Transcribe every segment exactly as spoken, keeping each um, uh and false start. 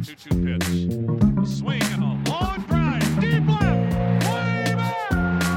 two two pitch. A swing and a long drive. Deep left. Way back.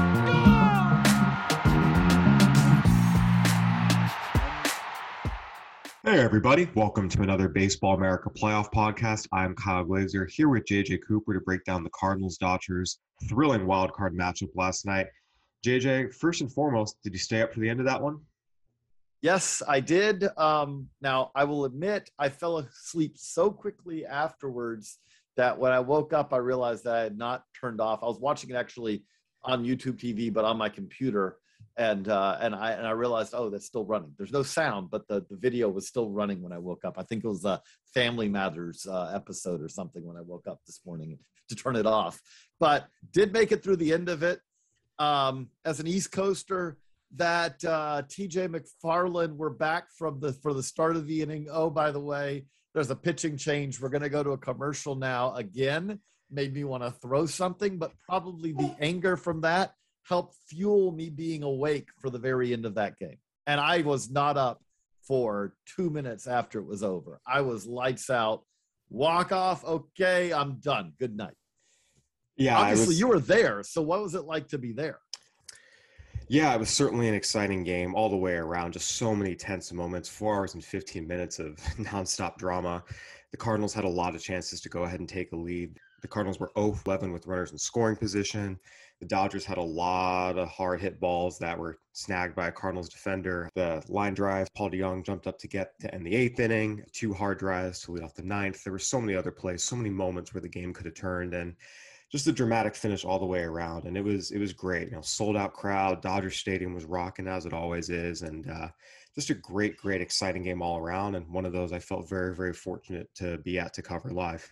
Hey everybody, welcome to another Baseball America Playoff Podcast. I'm Kyle Glazer here with J J Cooper to break down the Cardinals-Dodgers thrilling wild card matchup last night. J J, first and foremost, did you stay up for the end of that one? Yes, I did. Um, now, I will admit I fell asleep so quickly afterwards that when I woke up, I realized that I had not turned off. I was watching it actually on YouTube T V, but on my computer. And uh, and I and I realized, oh, that's still running. There's no sound, but the, the video was still running when I woke up. I think it was a Family Matters uh, episode or something when I woke up this morning to turn it off. But did make it through the end of it. Um, as an East Coaster, that uh, T J McFarland, we're back from the for the start of the inning. Oh, by the way, there's a pitching change. We're going to go to a commercial now again. Made me want to throw something, but probably the anger from that helped fuel me being awake for the very end of that game. And I was not up for two minutes after it was over. I was lights out, walk off. Okay, I'm done. Good night. Yeah, obviously was, you were there. So what was it like to be there? Yeah, it was certainly an exciting game all the way around. Just so many tense moments, four hours and fifteen minutes of nonstop drama. The Cardinals had a lot of chances to go ahead and take a lead. The Cardinals were oh for eleven with runners in scoring position. The Dodgers had a lot of hard hit balls that were snagged by a Cardinals defender. The line drive, Paul DeJong jumped up to get to end the eighth inning, two hard drives to lead off the ninth. There were so many other plays, so many moments where the game could have turned, and just a dramatic finish all the way around. And it was it was great. You know, sold out crowd. Dodger Stadium was rocking as it always is, and uh, just a great, great, exciting game all around. And one of those I felt very, very fortunate to be at to cover live.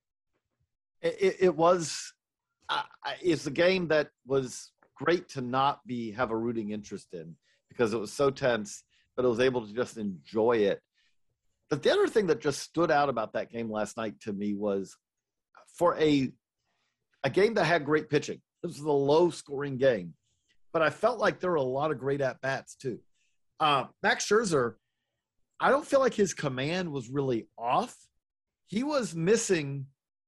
It, it was. Uh, it's a game that was great to not be have a rooting interest in because it was so tense, but I was able to just enjoy it. But the other thing that just stood out about that game last night to me was for a a game that had great pitching. This was a low-scoring game, but I felt like there were a lot of great at-bats too. Uh, Max Scherzer, I don't feel like his command was really off. He was missing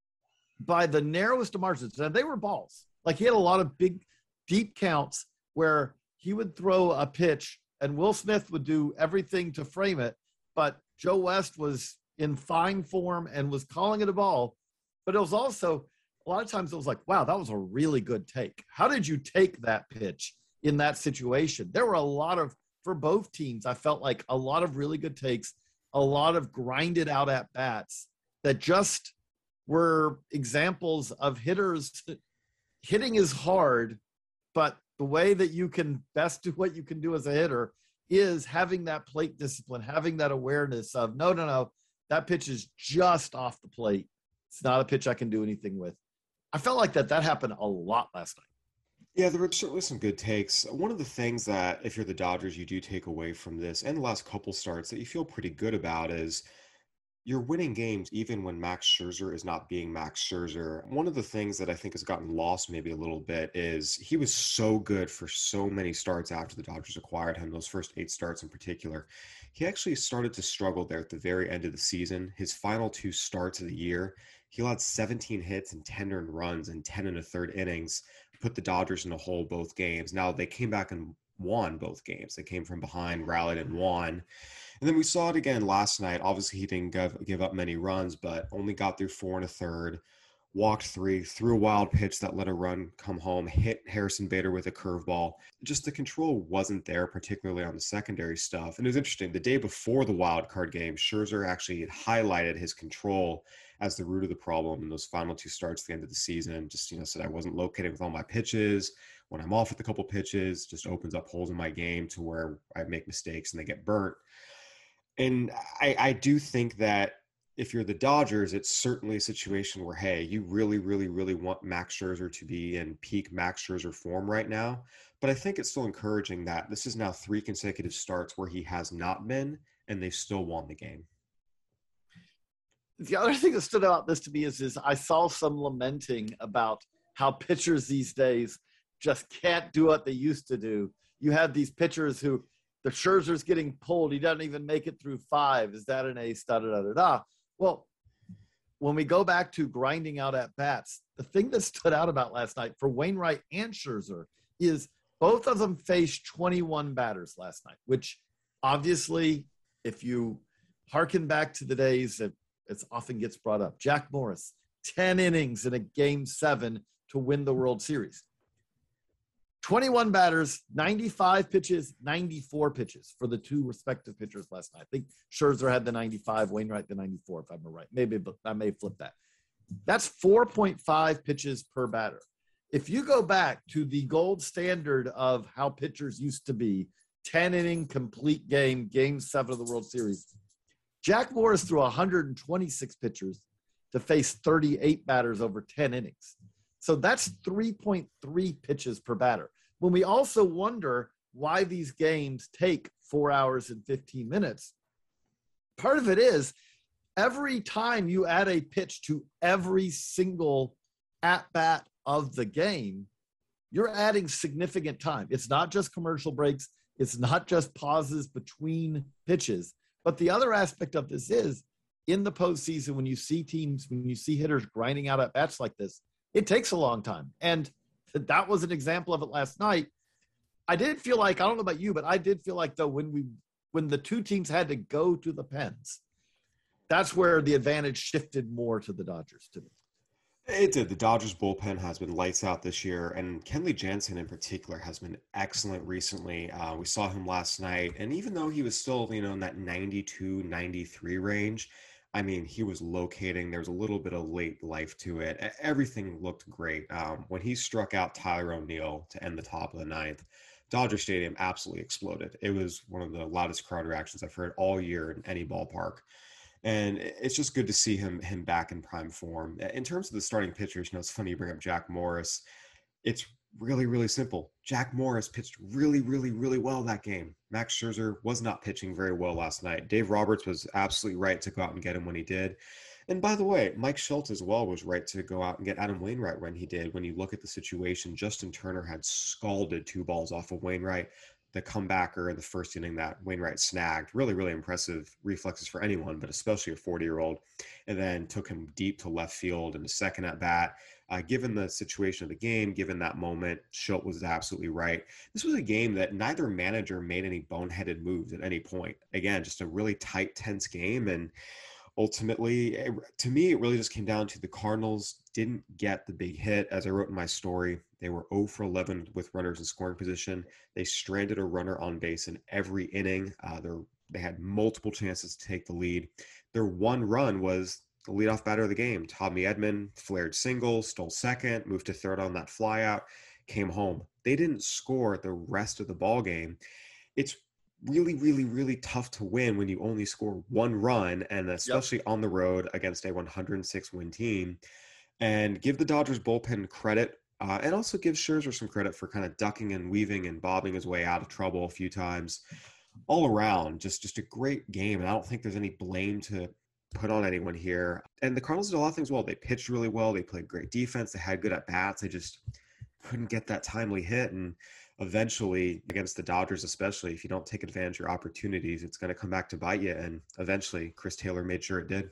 by the narrowest of margins. And they were balls. Like he had a lot of big, deep counts where he would throw a pitch and Will Smith would do everything to frame it. But Joe West was in fine form and was calling it a ball. But it was also, a lot of times it was like, wow, that was a really good take. How did you take that pitch in that situation? There were a lot of, for both teams, I felt like a lot of really good takes, a lot of grinded out at bats that just were examples of hitters. Hitting is hard, but the way that you can best do what you can do as a hitter is having that plate discipline, having that awareness of, no, no, no, that pitch is just off the plate. It's not a pitch I can do anything with. I felt like that that happened a lot last night. Yeah, there were certainly some good takes. One of the things that, if you're the Dodgers, you do take away from this and the last couple starts that you feel pretty good about is you're winning games even when Max Scherzer is not being Max Scherzer. One of the things that I think has gotten lost maybe a little bit is he was so good for so many starts after the Dodgers acquired him, those first eight starts in particular. He actually started to struggle there at the very end of the season. His final two starts of the year, he allowed seventeen hits and ten earned runs in ten and a third innings, put the Dodgers in a hole both games. Now, they came back and won both games. They came from behind, rallied, and won. And then we saw it again last night. Obviously, he didn't give, give up many runs, but only got through four and a third, walked three, threw a wild pitch that let a run come home, hit Harrison Bader with a curveball. Just the control wasn't there, particularly on the secondary stuff. And it was interesting. The day before the wild card game, Scherzer actually had highlighted his control as the root of the problem in those final two starts at the end of the season. Just, you know, said I wasn't located with all my pitches. When I'm off with a couple pitches, just opens up holes in my game to where I make mistakes and they get burnt. And I, I do think that if you're the Dodgers, it's certainly a situation where, hey, you really, really, really want Max Scherzer to be in peak Max Scherzer form right now. But I think it's still encouraging that this is now three consecutive starts where he has not been, and they've still won the game. The other thing that stood out this to me is, is I saw some lamenting about how pitchers these days just can't do what they used to do. You have these pitchers who the Scherzer's getting pulled. He doesn't even make it through five. Is that an ace? Da, da, da, da, da. Well, when we go back to grinding out at bats, the thing that stood out about last night for Wainwright and Scherzer is both of them faced twenty-one batters last night, which obviously, if you hearken back to the days that it often gets brought up, Jack Morris, ten innings in a game seven to win the World Series. twenty-one batters, ninety-five pitches, ninety-four pitches for the two respective pitchers last night. I think Scherzer had the ninety-five, Wainwright the ninety-four, if I'm right. Maybe, but I may flip that. That's four point five pitches per batter. If you go back to the gold standard of how pitchers used to be, ten inning complete game, game seven of the World Series, Jack Morris threw one hundred twenty-six pitchers to face thirty-eight batters over ten innings. So that's three point three pitches per batter. When we also wonder why these games take four hours and fifteen minutes, part of it is every time you add a pitch to every single at-bat of the game, you're adding significant time. It's not just commercial breaks. It's not just pauses between pitches. But the other aspect of this is in the postseason, when you see teams, when you see hitters grinding out at bats like this, it takes a long time. And that was an example of it last night. I did feel like, I don't know about you, but I did feel like though when we, when the two teams had to go to the pens, that's where the advantage shifted more to the Dodgers to me. It did. The Dodgers bullpen has been lights out this year, and Kenley Jansen in particular has been excellent recently. Uh, we saw him last night, and even though he was still, you know, in that ninety-two, ninety-three range, I mean, he was locating. There was a little bit of late life to it. Everything looked great. Um, when he struck out Tyler O'Neill to end the top of the ninth, Dodger Stadium absolutely exploded. It was one of the loudest crowd reactions I've heard all year in any ballpark. And it's just good to see him him back in prime form. In terms of the starting pitchers, you know, it's funny you bring up Jack Morris. It's really, really simple. Jack Morris pitched really, really, really well that game. Max Scherzer was not pitching very well last night. Dave Roberts was absolutely right to go out and get him when he did. And by the way, Mike Schultz as well was right to go out and get Adam Wainwright when he did. When you look at the situation, Justin Turner had scalded two balls off of Wainwright. The comebacker in the first inning that Wainwright snagged, really, really impressive reflexes for anyone, but especially a forty-year-old, and then took him deep to left field in the second at bat. Uh, given the situation of the game, given that moment, Schultz was absolutely right. This was a game that neither manager made any boneheaded moves at any point. Again, just a really tight, tense game, and ultimately, it, to me, it really just came down to the Cardinals didn't get the big hit. As I wrote in my story, they were zero for eleven with runners in scoring position. They stranded a runner on base in every inning. Uh, they had multiple chances to take the lead. Their one run was the leadoff batter of the game. Tommy Edman flared single, stole second, moved to third on that flyout, came home. They didn't score the rest of the ball game. It's really, really, really tough to win when you only score one run, and especially yep. on the road against a one hundred six win team. And give the Dodgers bullpen credit, uh, and also give Scherzer some credit for kind of ducking and weaving and bobbing his way out of trouble a few times. All around, just, just a great game, and I don't think there's any blame to put on anyone here. And the Cardinals did a lot of things well. They pitched really well. They played great defense. They had good at-bats. They just couldn't get that timely hit, and eventually, against the Dodgers especially, if you don't take advantage of your opportunities, it's going to come back to bite you. And eventually, Chris Taylor made sure it did.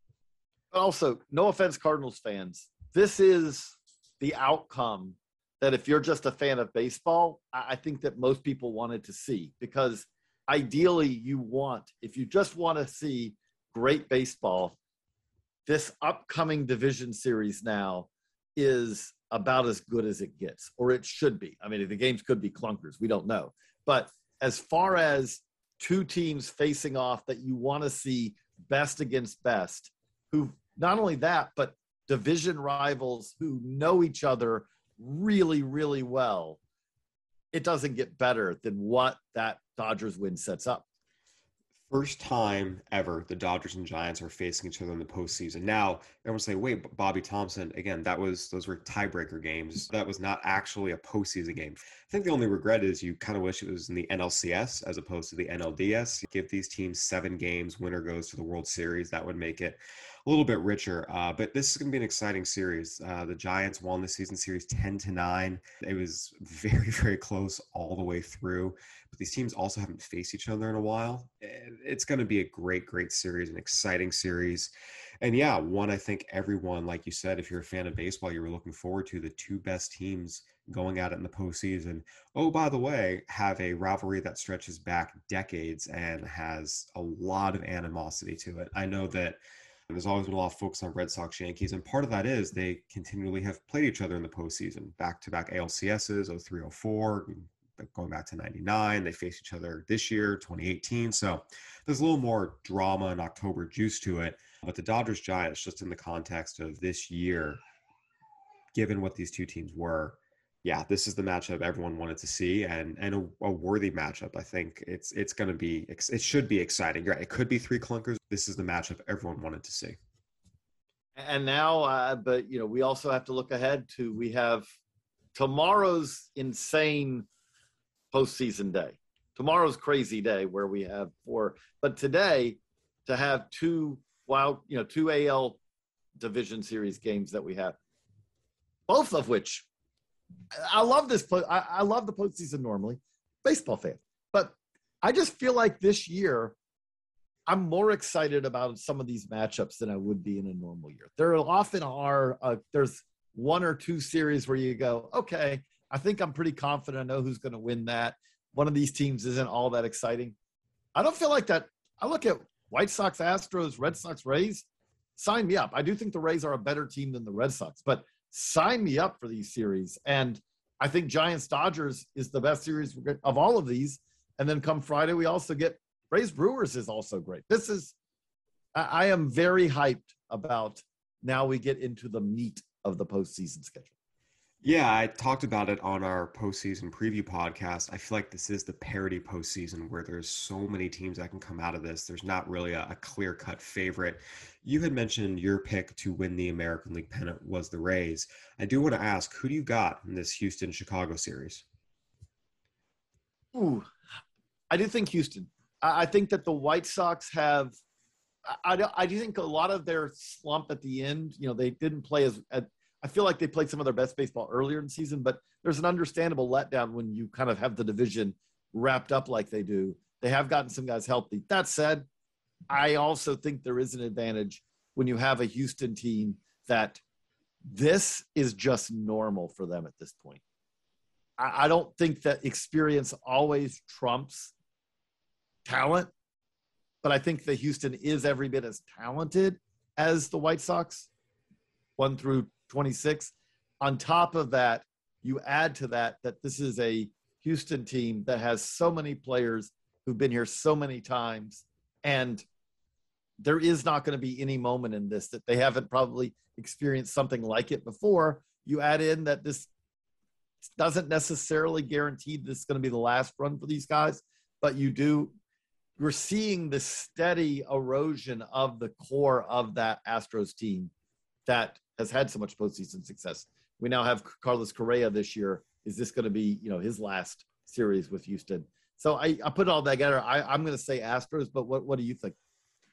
Also, no offense, Cardinals fans, this is the outcome that if you're just a fan of baseball, I think that most people wanted to see. Because ideally, you want, if you just want to see great baseball, this upcoming division series now is about as good as it gets, or it should be. I mean, the games could be clunkers. We don't know. But as far as two teams facing off that you want to see best against best, who not only that, but division rivals who know each other really, really well, it doesn't get better than what that Dodgers win sets up. First time ever the Dodgers and Giants are facing each other in the postseason. Now, everyone say, wait, Bobby Thompson, again, that was those were tiebreaker games. That was not actually a postseason game. I think the only regret is you kind of wish it was in the N L C S as opposed to the N L D S. Give these teams seven games, winner goes to the World Series. That would make it a little bit richer. Uh, but this is going to be an exciting series. Uh, the Giants won the season series ten to nine. It was very, very close all the way through. But these teams also haven't faced each other in a while. It's going to be a great, great series, an exciting series. And yeah, one I think everyone, like you said, if you're a fan of baseball, you were looking forward to the two best teams going at it in the postseason. Oh, by the way, have a rivalry that stretches back decades and has a lot of animosity to it. I know that there's always been a lot of focus on Red Sox Yankees, and part of that is they continually have played each other in the postseason, back-to-back A L C Ss, oh three oh four, going back to ninety-nine. They faced each other this year, twenty eighteen. So there's a little more drama and October juice to it. But the Dodgers Giants, just in the context of this year, given what these two teams were, yeah, this is the matchup everyone wanted to see, and and a, a worthy matchup. I think it's it's going to be it should be exciting. Right, it could be three clunkers. This is the matchup everyone wanted to see. And now, uh, but you know, we also have to look ahead to we have tomorrow's insane postseason day. Tomorrow's crazy day where we have four, but today to have two wild, you know, two A L division series games that we have, both of which. I love this. I, I love the postseason normally, baseball fan, but I just feel like this year I'm more excited about some of these matchups than I would be in a normal year. There often are, uh, there's one or two series where you go, okay, I think I'm pretty confident I know who's going to win that. One of these teams isn't all that exciting. I don't feel like that. I look at White Sox, Astros, Red Sox, Rays, sign me up. I do think the Rays are a better team than the Red Sox, but sign me up for these series. And I think Giants Dodgers is the best series of all of these. And then come Friday, we also get Rays Brewers is also great. This is, I am very hyped about now we get into the meat of the postseason schedule. Yeah, I talked about it on our postseason preview podcast. I feel like this is the parity postseason where there's so many teams that can come out of this. There's not really a, a clear-cut favorite. You had mentioned your pick to win the American League pennant was the Rays. I do want to ask, who do you got in this Houston-Chicago series? Ooh, I do think Houston. I, I think that the White Sox have I, I, I do think a lot of their slump at the end, you know, they didn't play as, as – I feel like they played some of their best baseball earlier in the season, but there's an understandable letdown when you kind of have the division wrapped up like they do. They have gotten some guys healthy. That said, I also think there is an advantage when you have a Houston team that this is just normal for them at this point. I, I don't think that experience always trumps talent, but I think that Houston is every bit as talented as the White Sox, one through twenty-six. On top of that, you add to that that this is a Houston team that has so many players who've been here so many times, and there is not going to be any moment in this that they haven't probably experienced something like it before. You add in that this doesn't necessarily guarantee this is going to be the last run for these guys, but you do – you're seeing the steady erosion of the core of that Astros team that has had so much postseason success. We now have Carlos Correa this year. Is this going to be, you know, his last series with Houston? So I, I put it all together. I, I'm going to say Astros, but what, what do you think?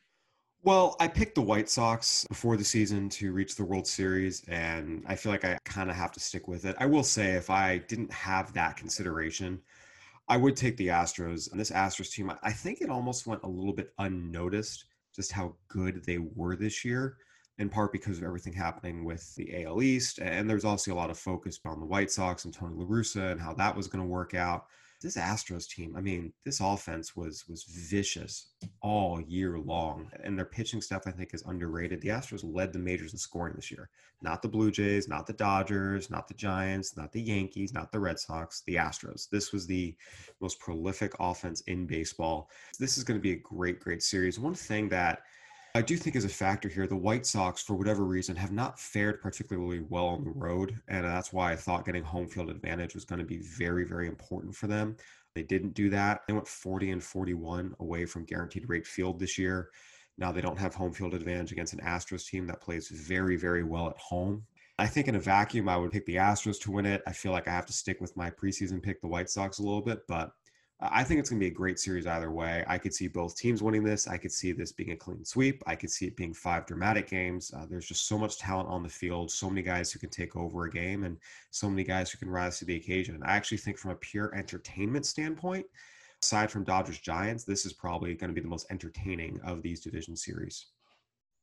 Well, I picked the White Sox before the season to reach the World Series, and I feel like I kind of have to stick with it. I will say if I didn't have that consideration, I would take the Astros. And this Astros team, I think it almost went a little bit unnoticed just how good they were this year, in part because of everything happening with the A L East. And there's also a lot of focus on the White Sox and Tony La Russa and how that was going to work out. This Astros team, I mean, this offense was was vicious all year long. And their pitching stuff, I think, is underrated. The Astros led the majors in scoring this year. Not the Blue Jays, not the Dodgers, not the Giants, not the Yankees, not the Red Sox, the Astros. This was the most prolific offense in baseball. This is going to be a great, great series. One thing that I do think is a factor here, the White Sox, for whatever reason, have not fared particularly well on the road, and that's why I thought getting home field advantage was going to be very, very important for them. They didn't do that. They went forty and forty-one away from guaranteed rate field this year. Now they don't have home field advantage against an Astros team that plays very, very well at home. I think in a vacuum, I would pick the Astros to win it. I feel like I have to stick with my preseason pick, the White Sox, a little bit, but I think it's going to be a great series either way. I could see both teams winning this. I could see this being a clean sweep. I could see it being five dramatic games. Uh, there's just so much talent on the field, so many guys who can take over a game, and so many guys who can rise to the occasion. I actually think from a pure entertainment standpoint, aside from Dodgers Giants, this is probably going to be the most entertaining of these division series.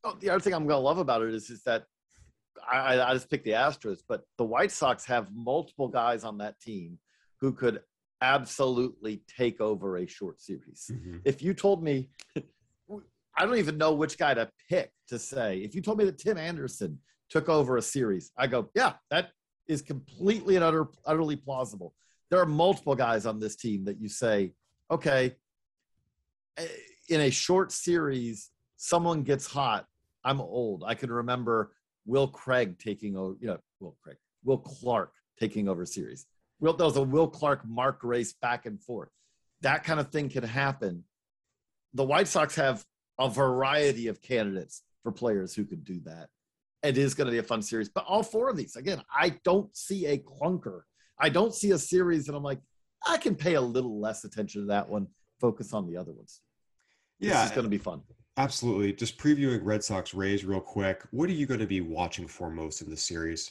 Oh, the other thing I'm going to love about it is, is that I, I just picked the Astros, but the White Sox have multiple guys on that team who could absolutely take over a short series. Mm-hmm. If you told me, I don't even know which guy to pick to say, if you told me that Tim Anderson took over a series, I go, yeah, that is completely and utter, utterly plausible. There are multiple guys on this team that you say, okay, in a short series, someone gets hot. I'm old. I can remember Will Craig taking over, you know, Will Craig, Will Clark taking over series. Will, there was a Will Clark Mark race back and forth. That kind of thing can happen. The White Sox have a variety of candidates for players who could do that. It is going to be a fun series, but all four of these, again, I don't see a clunker. I don't see a series that I'm like, I can pay a little less attention to that one, focus on the other ones. Yeah, this is going to be fun. Absolutely. Just previewing Red Sox Rays real quick. What are you going to be watching for most in the series?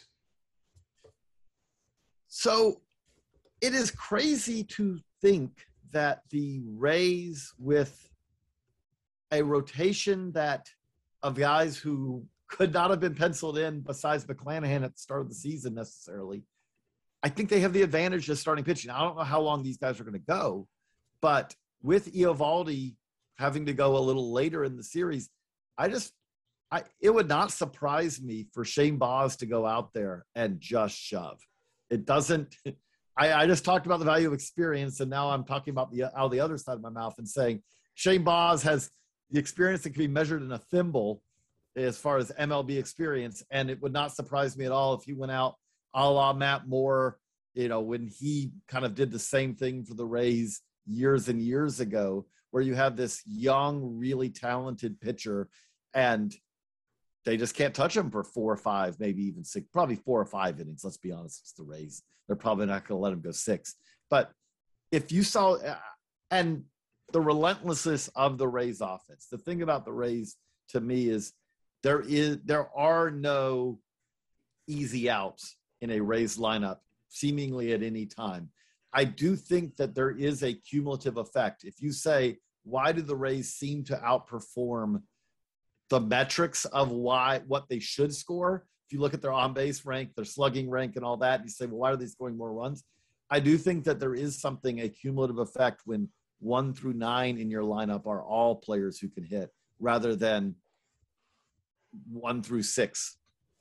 So it is crazy to think that the Rays, with a rotation that of guys who could not have been penciled in besides McClanahan at the start of the season necessarily, I think they have the advantage of starting pitching. I don't know how long these guys are going to go, but with Eovaldi having to go a little later in the series, I just, I it would not surprise me for Shane Baz to go out there and just shove. It doesn't. I, I just talked about the value of experience, and now I'm talking about the out the other side of my mouth and saying Shane Baz has the experience that can be measured in a thimble as far as M L B experience, and it would not surprise me at all if he went out a la Matt Moore, you know, when he kind of did the same thing for the Rays years and years ago, where you have this young, really talented pitcher, and they just can't touch him for four or five, maybe even six, probably four or five innings. Let's be honest, it's the Rays. They're probably not going to let him go six. But if you saw, and the relentlessness of the Rays offense, the thing about the Rays to me is there is there are no easy outs in a Rays lineup, seemingly at any time. I do think that there is a cumulative effect. If you say, why do the Rays seem to outperform the metrics of why what they should score? If you look at their on-base rank, their slugging rank and all that, you say, well, why are they scoring more runs? I do think that there is something, a cumulative effect, when one through nine in your lineup are all players who can hit, rather than one through six,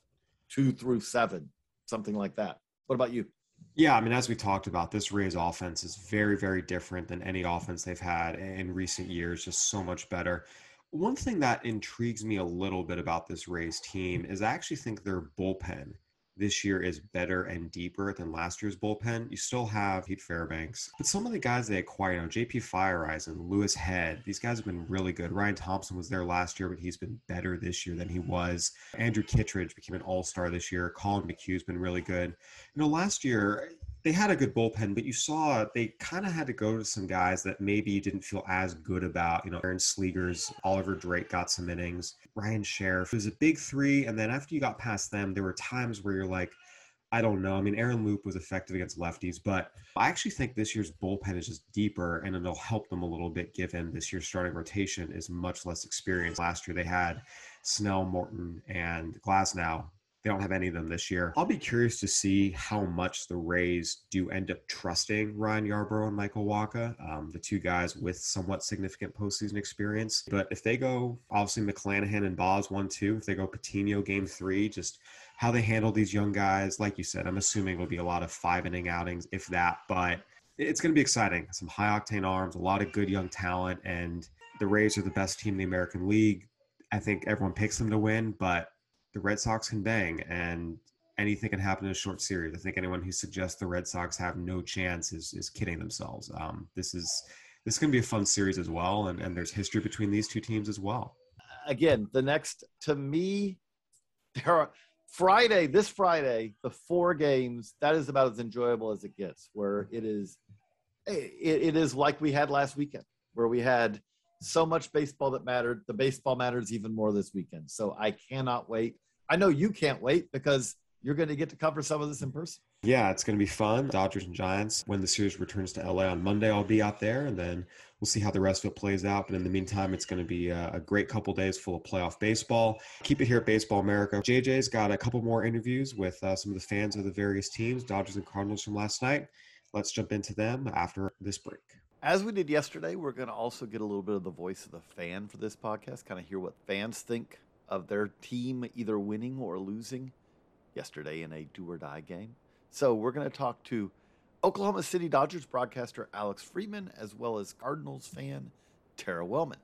two through seven, something like that. What about you? Yeah, I mean, as we talked about, this Rays offense is very, very different than any offense they've had in recent years, just so much better. One thing that intrigues me a little bit about this Rays team is I actually think their bullpen this year is better and deeper than last year's bullpen. You still have Pete Fairbanks, but some of the guys they acquired, you know, J P Fireisen, Lewis Head, these guys have been really good. Ryan Thompson was there last year, but he's been better this year than he was. Andrew Kittredge became an all-star this year. Colin McHugh's been really good. You know, last year they had a good bullpen, but you saw they kind of had to go to some guys that maybe you didn't feel as good about. You know, Aaron Slegers, Oliver Drake got some innings, Ryan Sheriff. It was a big three, and then after you got past them, there were times where you're like, I don't know. I mean, Aaron Loop was effective against lefties, but I actually think this year's bullpen is just deeper, and it'll help them a little bit given this year's starting rotation is much less experienced. Last year they had Snell, Morton, and Glasnow. They don't have any of them this year. I'll be curious to see how much the Rays do end up trusting Ryan Yarbrough and Michael Wacha, um, the two guys with somewhat significant postseason experience. But if they go, obviously, McClanahan and Baz one two, if they go Patino game three, just how they handle these young guys, like you said, I'm assuming it'll be a lot of five-inning outings, if that. But it's going to be exciting. Some high-octane arms, a lot of good young talent, and the Rays are the best team in the American League. I think everyone picks them to win, but the Red Sox can bang, and anything can happen in a short series. I think anyone who suggests the Red Sox have no chance is is kidding themselves. Um, this is this is going to be a fun series as well, and, and there's history between these two teams as well. Again, the next, to me, there are Friday, this Friday, the four games, that is about as enjoyable as it gets, where it is, it, it is like we had last weekend, where we had so much baseball that mattered. The baseball matters even more this weekend. So I cannot wait. I know you can't wait because you're going to get to cover some of this in person. Yeah, it's going to be fun. Dodgers and Giants. When the series returns to L A on Monday, I'll be out there, and then we'll see how the rest of it plays out. But in the meantime, it's going to be a, a great couple days full of playoff baseball. Keep it here at Baseball America. J J's got a couple more interviews with uh, some of the fans of the various teams, Dodgers and Cardinals from last night. Let's jump into them after this break. As we did yesterday, we're going to also get a little bit of the voice of the fan for this podcast, kind of hear what fans think of their team either winning or losing yesterday in a do-or-die game. So we're going to talk to Oklahoma City Dodgers broadcaster Alex Friedman, as well as Cardinals fan Tara Wellman.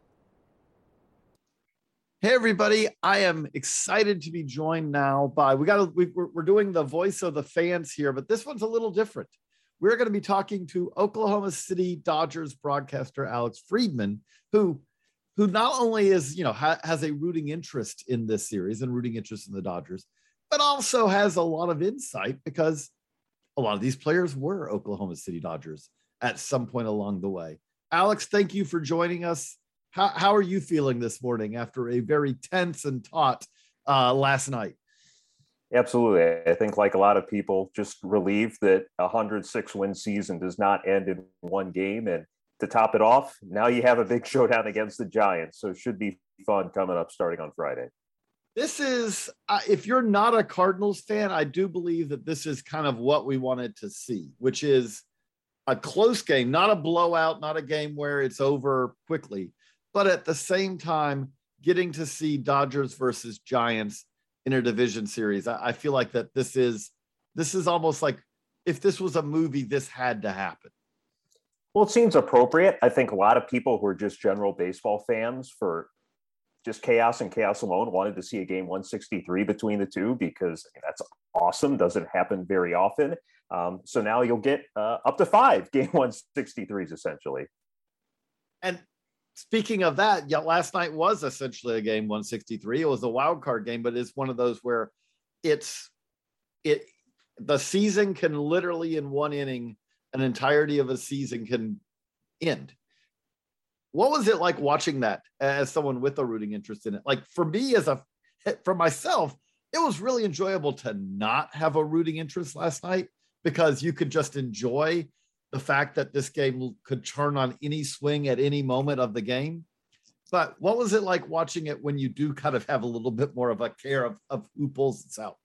Hey, everybody. I am excited to be joined now by, we got to, we, we're, we're doing the voice of the fans here, but this one's a little different. We're going to be talking to Oklahoma City Dodgers broadcaster Alex Friedman, who, who not only is, you know, ha, has a rooting interest in this series and rooting interest in the Dodgers, but also has a lot of insight because a lot of these players were Oklahoma City Dodgers at some point along the way. Alex, thank you for joining us. How, how are you feeling this morning after a very tense and taut uh, last night? Absolutely. I think like a lot of people, just relieved that a one hundred six win season does not end in one game. And to top it off, now you have a big showdown against the Giants. So it should be fun coming up starting on Friday. This is, uh, if you're not a Cardinals fan, I do believe that this is kind of what we wanted to see, which is a close game, not a blowout, not a game where it's over quickly, but at the same time, getting to see Dodgers versus Giants in a division series. I, I feel like that this is, this is almost like if this was a movie, this had to happen. Well, it seems appropriate. I think a lot of people who are just general baseball fans for just chaos and chaos alone wanted to see a game one sixty-three between the two because I mean, that's awesome. Doesn't happen very often. Um, so now you'll get uh, up to five game one sixty-threes essentially. And speaking of that, yeah, last night was essentially a game one sixty-three. It was a wild card game, but it's one of those where it's it the season can literally in one inning, an entirety of a season can end. What was it like watching that as someone with a rooting interest in it? Like for me as a, for myself, it was really enjoyable to not have a rooting interest last night because you could just enjoy the fact that this game could turn on any swing at any moment of the game. But what was it like watching it when you do kind of have a little bit more of a care of, of who pulls this out?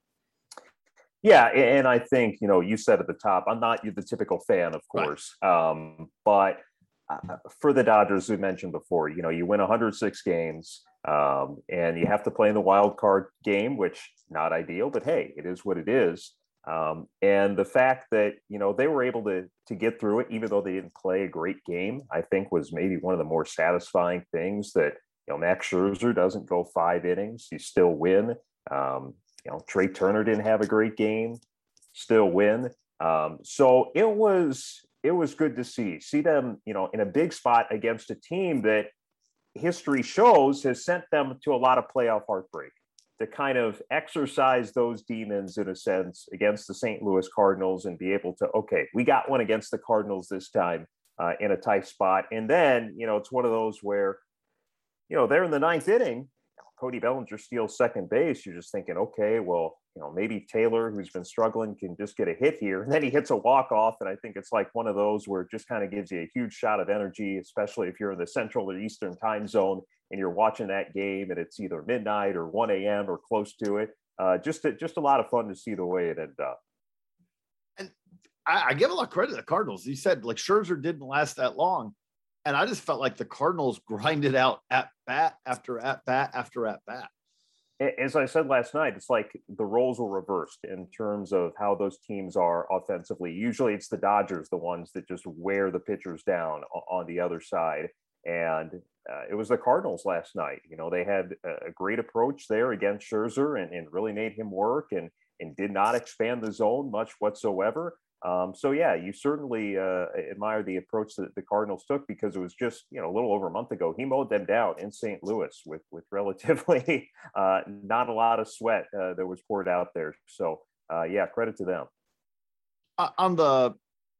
Yeah, and I think, you know, you said at the top, I'm not the typical fan, of course, right. um, but Uh, for the Dodgers, we mentioned before, you know, you win one hundred six games um, and you have to play in the wild card game, which not ideal, but hey, it is what it is. Um, and the fact that, you know, they were able to to get through it, even though they didn't play a great game, I think was maybe one of the more satisfying things that, you know, Max Scherzer doesn't go five innings, you still win. Um, you know, Trey Turner didn't have a great game, still win. Um, so it was, it was good to see, see them, you know, in a big spot against a team that history shows has sent them to a lot of playoff heartbreak, to kind of exercise those demons in a sense against the Saint Louis Cardinals and be able to, okay, we got one against the Cardinals this time uh, in a tight spot. And then, you know, it's one of those where, you know, they're in the ninth inning, Cody Bellinger steals second base. You're just thinking, okay, well, you know, maybe Taylor, who's been struggling, can just get a hit here. And then he hits a walk-off. And I think it's like one of those where it just kind of gives you a huge shot of energy, especially if you're in the Central or Eastern time zone and you're watching that game and it's either midnight or one a.m. or close to it. Uh, just, a, just a lot of fun to see the way it ended up. And I, I give a lot of credit to the Cardinals. You said, like, Scherzer didn't last that long. And I just felt like the Cardinals grinded out at bat after at bat after at bat. As I said last night, it's like the roles were reversed in terms of how those teams are offensively. Usually it's the Dodgers, the ones that just wear the pitchers down on the other side. And uh, it was the Cardinals last night. You know, they had a great approach there against Scherzer and, and really made him work and, and did not expand the zone much whatsoever. Um, so, yeah, you certainly uh, admire the approach that the Cardinals took because it was just, you know, a little over a month ago. He mowed them down in Saint Louis with with relatively uh, not a lot of sweat uh, that was poured out there. So, uh, yeah, credit to them. Uh, on the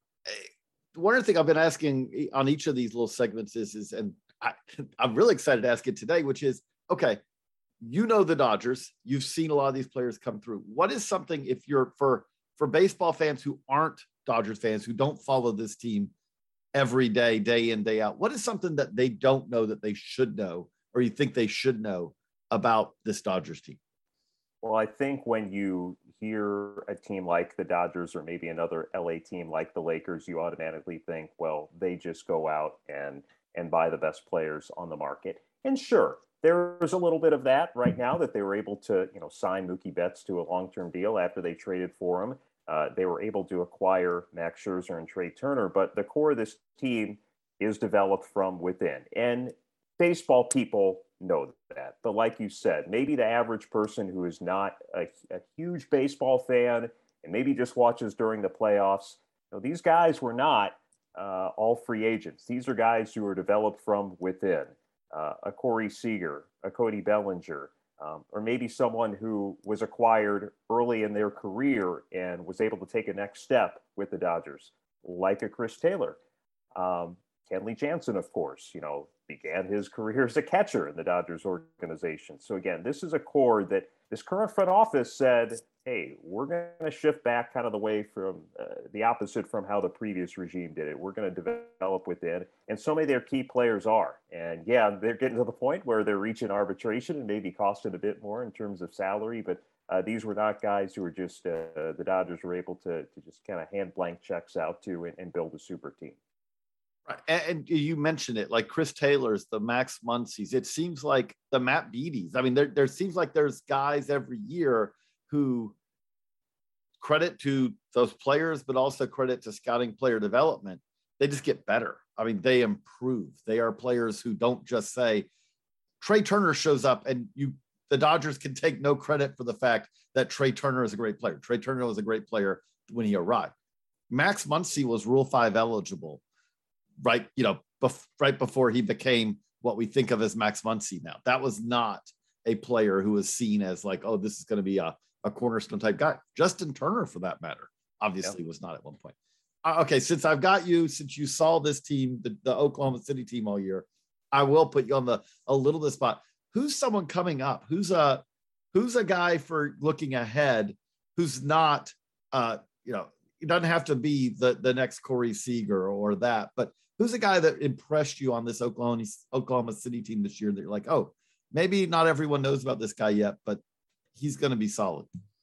one other thing I've been asking on each of these little segments is, is and I, I'm really excited to ask it today, which is, okay, you know the Dodgers. You've seen a lot of these players come through. What is something, if you're for for baseball fans who aren't Dodgers fans, who don't follow this team every day, day in, day out, what is something that they don't know that they should know, or you think they should know about this Dodgers team? Well, I think when you hear a team like the Dodgers or maybe another L A team like the Lakers, you automatically think, well, they just go out and and buy the best players on the market. And sure, there's a little bit of that right now, that they were able to, you know, sign Mookie Betts to a long-term deal after they traded for him. Uh, they were able to acquire Max Scherzer and Trey Turner, but the core of this team is developed from within. And baseball people know that. But like you said, maybe the average person who is not a, a huge baseball fan and maybe just watches during the playoffs, you know, these guys were not uh, all free agents. These are guys who are developed from within. Uh, a Corey Seager, a Cody Bellinger, um, or maybe someone who was acquired early in their career and was able to take a next step with the Dodgers, like a Chris Taylor. Um, Kenley Jansen, of course, you know, began his career as a catcher in the Dodgers organization. So again, this is a core that this current front office said, hey, we're going to shift back kind of the way from uh, the opposite from how the previous regime did it. We're going to develop within. And so many of their key players are. And yeah, they're getting to the point where they're reaching arbitration and maybe costing a bit more in terms of salary. But uh, these were not guys who were just, uh, the Dodgers were able to, to just kind of hand blank checks out to and, and build a super team. Right. And, and you mentioned it, like Chris Taylor's, the Max Muncy's. It seems like the Matt Beaty's. I mean, there, there seems like there's guys every year who, credit to those players, but also credit to scouting player development, they just get better. I mean, they improve. They are players who don't just say, Trey Turner shows up and you, the Dodgers can take no credit for the fact that Trey Turner is a great player. Trey Turner was a great player when he arrived. Max Muncy was Rule five eligible, right? You know, bef- right before he became what we think of as Max Muncy now. That was not a player who was seen as like, oh, this is going to be a, a cornerstone type guy. Justin Turner, for that matter, obviously yep. was not at one point. Uh, okay, since I've got you, since you saw this team, the, the Oklahoma City team all year, I will put you on the a little bit spot. Who's someone coming up? Who's a who's a guy for looking ahead? Who's not, uh, you know, it doesn't have to be the the next Corey Seager or that, but who's a guy that impressed you on this Oklahoma Oklahoma City team this year that you're like, oh, maybe not everyone knows about this guy yet, but he's going to be solid?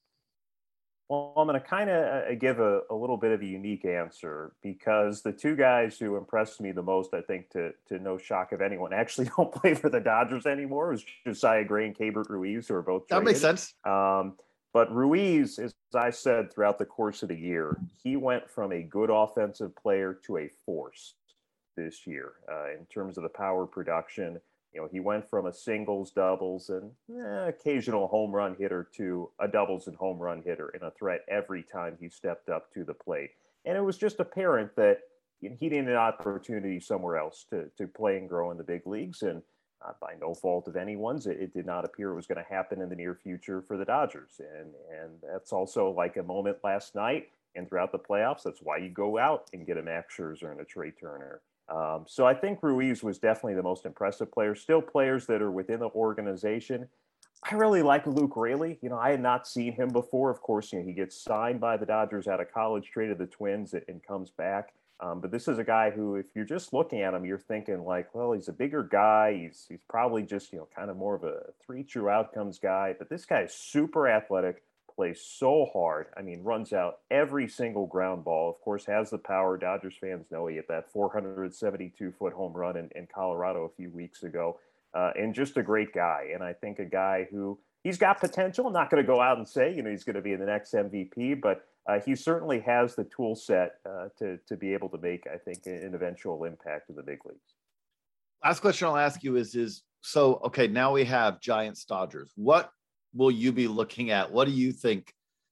Well, I'm going to kind of uh, give a, a little bit of a unique answer, because the two guys who impressed me the most, I think, to to no shock of anyone, actually don't play for the Dodgers anymore. It was Josiah Gray and Keibert Ruiz, who are both traded. That makes sense. Um, but Ruiz, as I said throughout the course of the year, he went from a good offensive player to a force this year uh, in terms of the power production. You know, he went from a singles, doubles, and eh, occasional home run hitter to a doubles and home run hitter and a threat every time he stepped up to the plate. And it was just apparent that he needed an opportunity somewhere else to, to play and grow in the big leagues. And uh, by no fault of anyone's, it, it did not appear it was going to happen in the near future for the Dodgers. And, and that's also like a moment last night and throughout the playoffs. That's why you go out and get a Max Scherzer and a Trey Turner. Um, so I think Ruiz was definitely the most impressive player. Still players that are within the organization. I really like Luke Raley. You know, I had not seen him before. Of course, you know, he gets signed by the Dodgers out of college, traded the Twins, and comes back. Um, but this is a guy who, if you're just looking at him, you're thinking like, well, he's a bigger guy. He's he's probably just, you know, kind of more of a three true outcomes guy. But this guy is super athletic, plays so hard. I mean, runs out every single ground ball. Of course, has the power. Dodgers fans know he hit that four hundred seventy-two foot home run in, in Colorado a few weeks ago. Uh, and just a great guy. And I think a guy who, he's got potential. I'm not going to go out and say, you know, he's going to be the next M V P, but uh, he certainly has the tool set uh, to, to be able to make, I think, an eventual impact in the big leagues. Last question I'll ask you is, is so, okay, now we have Giants Dodgers. What will you be looking at? What do you think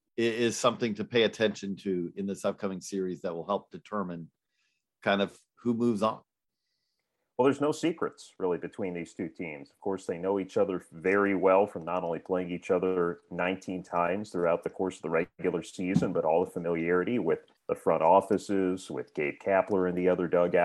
is something to pay attention to in this upcoming series that will help determine kind of who moves on? Well, there's no secrets really between these two teams. Of course, they know each other very well from not only playing each other nineteen times throughout the course of the regular season, but all the familiarity with the front offices, with Gabe Kapler in the other dugout.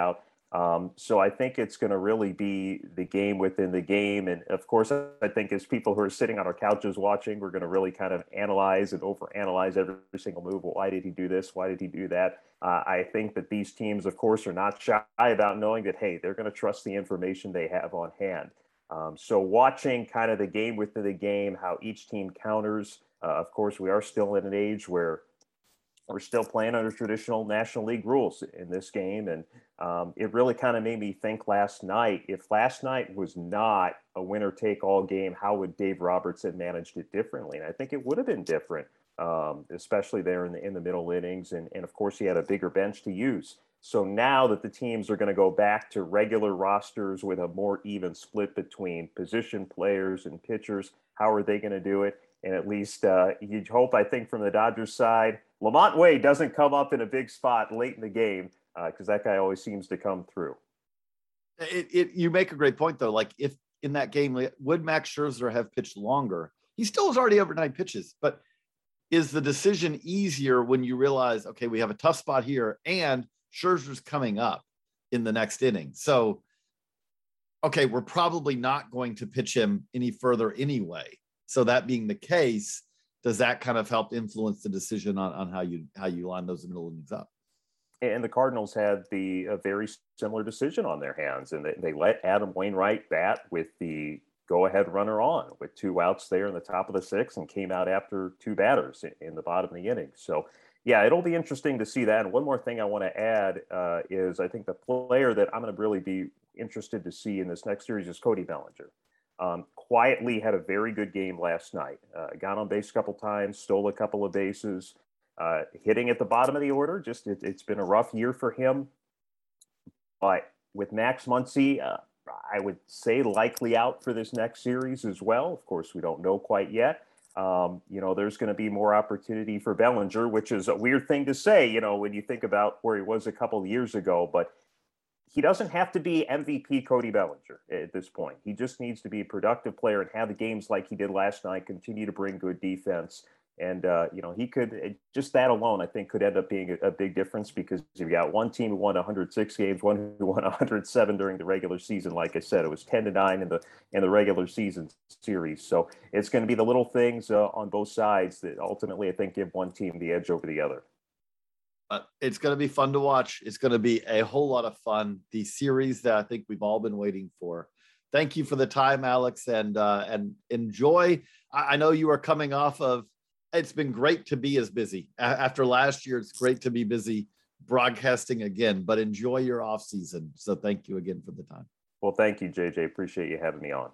Um, so I think it's going to really be the game within the game. And of course, I think as people who are sitting on our couches watching, we're going to really kind of analyze and overanalyze every single move. Well, why did he do this? Why did he do that? Uh, I think that these teams, of course, are not shy about knowing that, hey, they're going to trust the information they have on hand. Um, so watching kind of the game within the game, how each team counters, uh, of course, we are still in an age where we're still playing under traditional National League rules in this game. And um, it really kind of made me think last night, if last night was not a winner take all game, how would Dave Roberts have managed it differently? And I think it would have been different, um, especially there in the, in the middle innings. And, and of course, he had a bigger bench to use. So now that the teams are going to go back to regular rosters with a more even split between position players and pitchers, how are they going to do it? And at least uh, you'd hope, I think, from the Dodgers side, Lamont Wade doesn't come up in a big spot late in the game because uh, that guy always seems to come through. It, it, you make a great point, though. Like, if in that game, would Max Scherzer have pitched longer? He still was already over nine pitches, but is the decision easier when you realize, okay, we have a tough spot here and Scherzer's coming up in the next inning? So, okay, we're probably not going to pitch him any further anyway. So that being the case, does that kind of help influence the decision on, on how you how you line those middle innings up? And the Cardinals had the a very similar decision on their hands, and they, they let Adam Wainwright bat with the go-ahead runner on with two outs there in the top of the sixth, and came out after two batters in, in the bottom of the inning. So, yeah, it'll be interesting to see that. And one more thing I want to add uh, is I think the player that I'm going to really be interested to see in this next series is Cody Bellinger. Um, quietly had a very good game last night. Uh, got on base a couple times, stole a couple of bases, uh, hitting at the bottom of the order. Just it, it's been a rough year for him. But with Max Muncy, uh, I would say likely out for this next series as well. Of course, we don't know quite yet. Um, you know, there's going to be more opportunity for Bellinger, which is a weird thing to say, you know, when you think about where he was a couple of years ago. But he doesn't have to be M V P Cody Bellinger at this point. He just needs to be a productive player and have the games like he did last night, continue to bring good defense. And, uh, you know, he could just that alone, I think, could end up being a, a big difference, because you've got one team who won one hundred six games, one who won one hundred seven during the regular season. Like I said, it was ten to nine in the in the regular season series. So it's going to be the little things uh, on both sides that ultimately, I think, give one team the edge over the other. Uh, it's going to be fun to watch. It's going to be a whole lot of fun. The series that I think we've all been waiting for. Thank you for the time, Alex, and uh, and enjoy. I, I know you are coming off of. It's been great to be as busy a- after last year. It's great to be busy broadcasting again. But enjoy your off season. So thank you again for the time. Well, thank you, J J. Appreciate you having me on.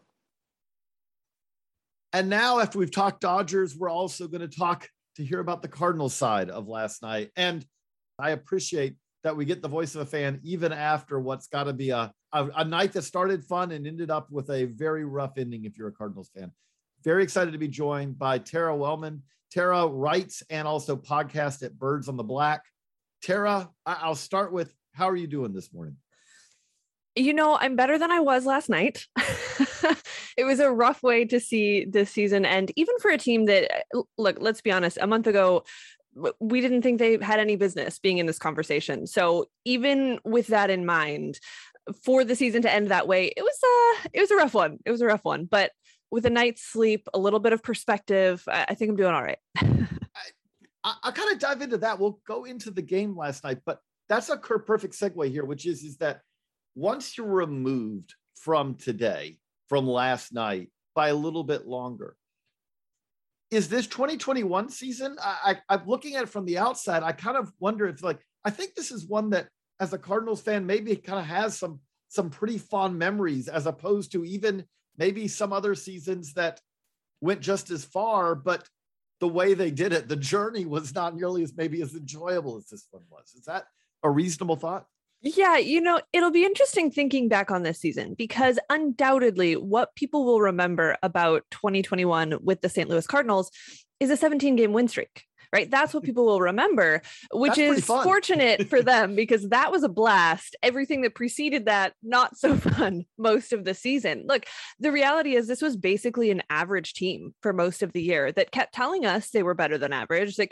And now, after we've talked Dodgers, we're also going to talk to hear about the Cardinals side of last night. And I appreciate that we get the voice of a fan even after what's got to be a, a, a night that started fun and ended up with a very rough ending if you're a Cardinals fan. Very excited to be joined by Tara Wellman. Tara writes and also podcasts at Birds on the Black. Tara, I- I'll start with, how are you doing this morning? You know, I'm better than I was last night. It was a rough way to see this season. And even for a team that, look, let's be honest, a month ago, we didn't think they had any business being in this conversation. So even with that in mind, for the season to end that way, it was a, it was a rough one. It was a rough one, but with a night's sleep, a little bit of perspective, I, I think I'm doing all right. I, I'll kind of dive into that. We'll go into the game last night, but that's a perfect segue here, which is, is that once you're removed from today, from last night by a little bit longer, is this twenty twenty-one season? I, I, I'm looking at it from the outside. I kind of wonder if, like, I think this is one that, as a Cardinals fan, maybe it kind of has some some pretty fond memories, as opposed to even maybe some other seasons that went just as far, but the way they did it, the journey was not nearly as maybe as enjoyable as this one was. Is that a reasonable thought? Yeah, you know, it'll be interesting thinking back on this season, because undoubtedly what people will remember about twenty twenty-one with the Saint Louis Cardinals is a seventeen game win streak, right? That's what people will remember, which That's is fortunate for them, because that was a blast. Everything that preceded that, not so fun most of the season. Look, the reality is this was basically an average team for most of the year that kept telling us they were better than average, that kept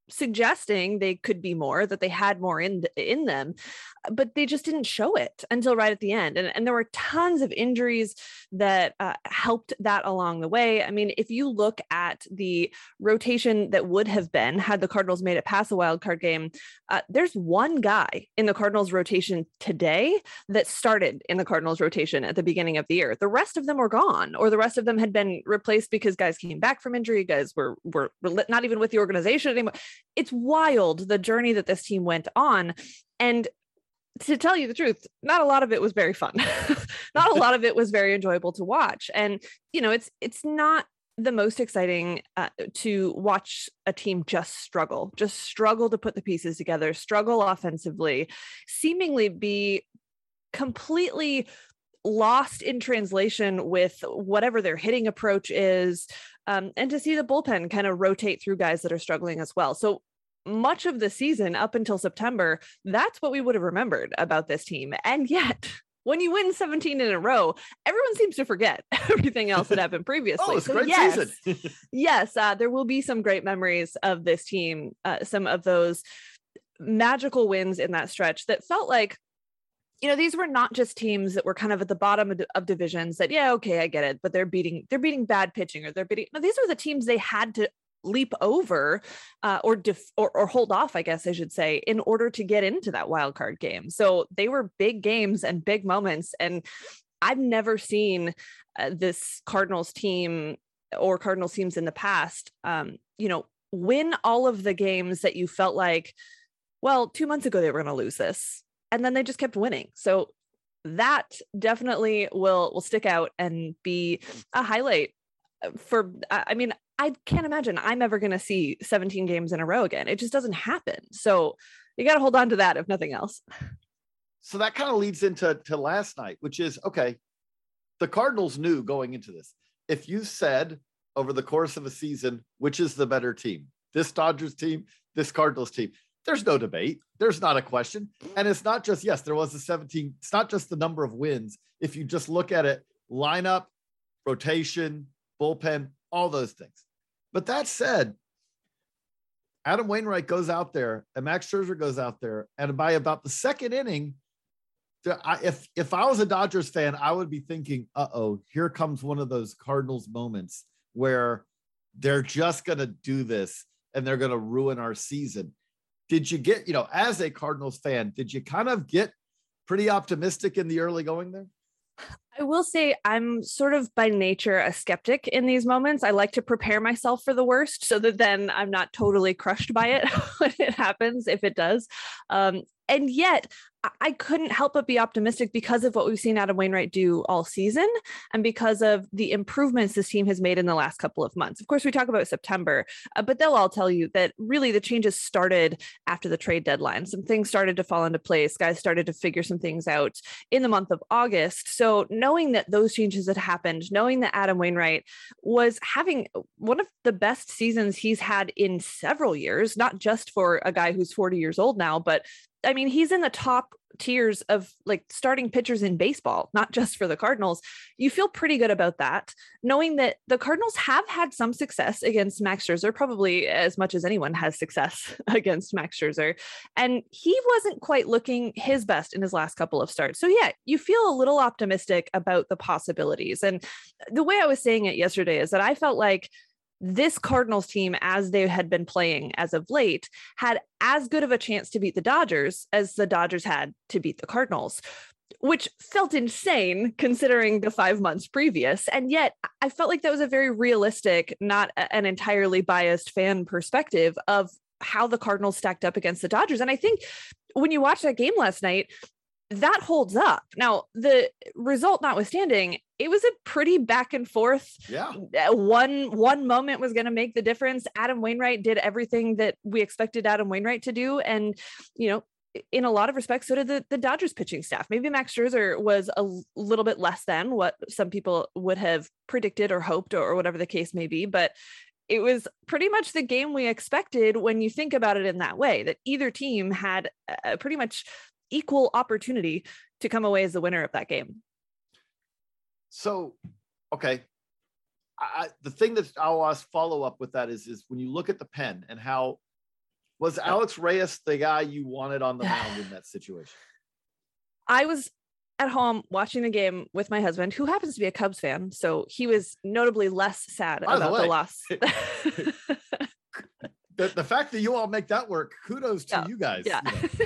suggesting they could be more, that they had more in in them, but they just didn't show it until right at the end. And, and there were tons of injuries that uh, helped that along the way. I mean, if you look at the rotation that would have been had the Cardinals made it past the wild card game, uh, there's one guy in the Cardinals rotation today that started in the Cardinals rotation at the beginning of the year. The rest of them were gone, or the rest of them had been replaced because guys came back from injury, guys were, were, were not even with the organization anymore. It's wild, the journey that this team went on. And to tell you the truth, not a lot of it was very fun. Not a lot of it was very enjoyable to watch. And, you know, it's, it's not the most exciting uh, to watch a team just struggle, just struggle to put the pieces together, struggle offensively, seemingly be completely lost in translation with whatever their hitting approach is, um, and to see the bullpen kind of rotate through guys that are struggling as well. So much of the season up until September, that's what we would have remembered about this team. And yet, when you win seventeen in a row, everyone seems to forget everything else that happened previously. Oh, it's so a great yes, season. yes, uh, there will be some great memories of this team, uh, some of those magical wins in that stretch that felt like, you know, these were not just teams that were kind of at the bottom of, of divisions that, yeah, okay, I get it, but they're beating, they're beating bad pitching, or they're beating, no, these are the teams they had to leap over uh, or, def- or or hold off, I guess I should say, in order to get into that wild card game. So they were big games and big moments. And I've never seen uh, this Cardinals team or Cardinals teams in the past, um, you know, win all of the games that you felt like, well, two months ago, they were going to lose this. And then they just kept winning. So that definitely will, will stick out and be a highlight for, I mean, I can't imagine I'm ever going to see seventeen games in a row again. It just doesn't happen. So you got to hold on to that, if nothing else. So that kind of leads into to last night, which is, okay, the Cardinals knew going into this, if you said over the course of a season, which is the better team, this Dodgers team, this Cardinals team, there's no debate. There's not a question. And it's not just, yes, there was a seventeen. It's not just the number of wins. If you just look at it, lineup, rotation, bullpen, all those things. But that said, Adam Wainwright goes out there and Max Scherzer goes out there. And by about the second inning, if, if I was a Dodgers fan, I would be thinking, uh-oh, here comes one of those Cardinals moments where they're just going to do this and they're going to ruin our season. Did you get, you know, as a Cardinals fan, did you kind of get pretty optimistic in the early going there? I will say I'm sort of by nature a skeptic in these moments. I like to prepare myself for the worst so that then I'm not totally crushed by it when it happens, if it does. Um, and yet I couldn't help but be optimistic because of what we've seen Adam Wainwright do all season and because of the improvements this team has made in the last couple of months. Of course, we talk about September, uh, but they'll all tell you that really the changes started after the trade deadline. Some things started to fall into place. Guys started to figure some things out in the month of August. So knowing that those changes had happened, knowing that Adam Wainwright was having one of the best seasons he's had in several years, not just for a guy who's forty years old now, but I mean, he's in the top tiers of like starting pitchers in baseball, not just for the Cardinals. You feel pretty good about that, knowing that the Cardinals have had some success against Max Scherzer, probably as much as anyone has success against Max Scherzer. And he wasn't quite looking his best in his last couple of starts. So yeah, you feel a little optimistic about the possibilities. And the way I was saying it yesterday is that I felt like this Cardinals team, as they had been playing as of late, had as good of a chance to beat the Dodgers as the Dodgers had to beat the Cardinals, which felt insane considering the five months previous. And yet I felt like that was a very realistic, not an entirely biased fan perspective of how the Cardinals stacked up against the Dodgers. And I think when you watch that game last night, that holds up. Now, the result notwithstanding, it was a pretty back and forth. Yeah. One, one moment was going to make the difference. Adam Wainwright did everything that we expected Adam Wainwright to do. And, you know, in a lot of respects, so did the, the Dodgers pitching staff. Maybe Max Scherzer was a little bit less than what some people would have predicted or hoped, or, or whatever the case may be. But it was pretty much the game we expected when you think about it in that way, that either team had a pretty much equal opportunity to come away as the winner of that game. So, okay. I, the thing that I'll ask follow up with that is, is when you look at the pen and how Was Alex Reyes the guy you wanted on the mound in that situation? I was at home watching the game with my husband, who happens to be a Cubs fan. So he was notably less sad By the about way, the loss. the, the fact that you all make that work, kudos to Yeah. you guys. Yeah. You know.